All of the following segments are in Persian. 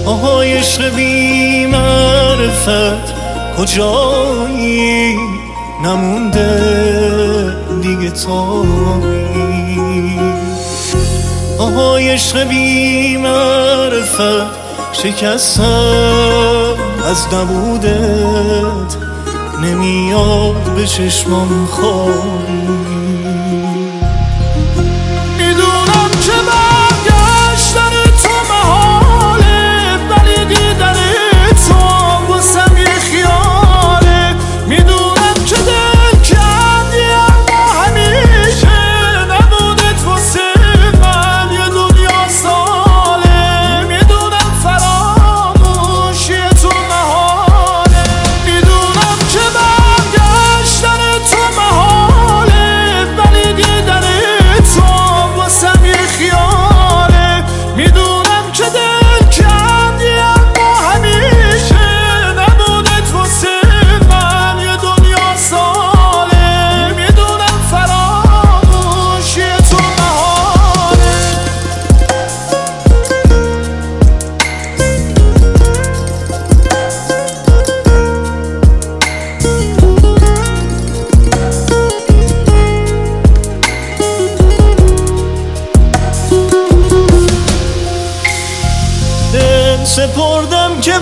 آهای عشق بی معرفت کجایی؟ نمونده دیگه تایی. آهای عشق بی معرفت شکستم از نبودت، نمیاد به چشمام خوابی. میدونم که برگشتن تو محاله، ولی دیدن تو واسم یه خیاله. میدونم که دل کردی اما همیشه نبودت واسه من یه دنیا ساله. میدونم فراموشی تو محاله، میدونم که برگشتن تو محاله، ولی دیدن تو واسم یه خیاله. میدونم که دل کردی اما همیشه نبودت واسه من یه دنیا ساله. میدونم فراموشی تو محاله. دل سپردم که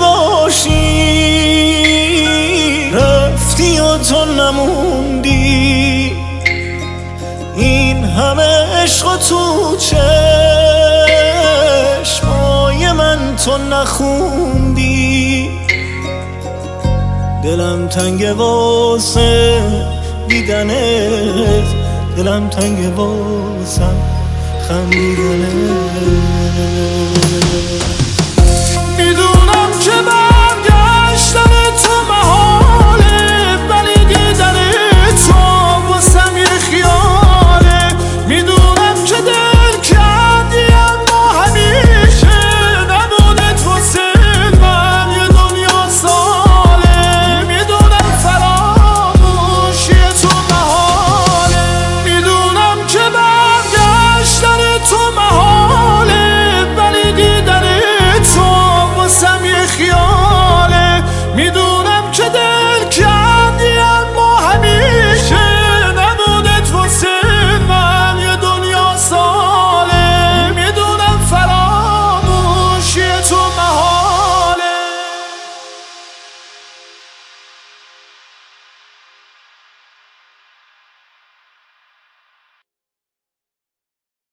باشی، رفتی و تو نموندی. این همه عشق و تو چشمای من تو نخوندی. دلم تنگه واسه دیدنت، دلم تنگه واسه خندیدنت.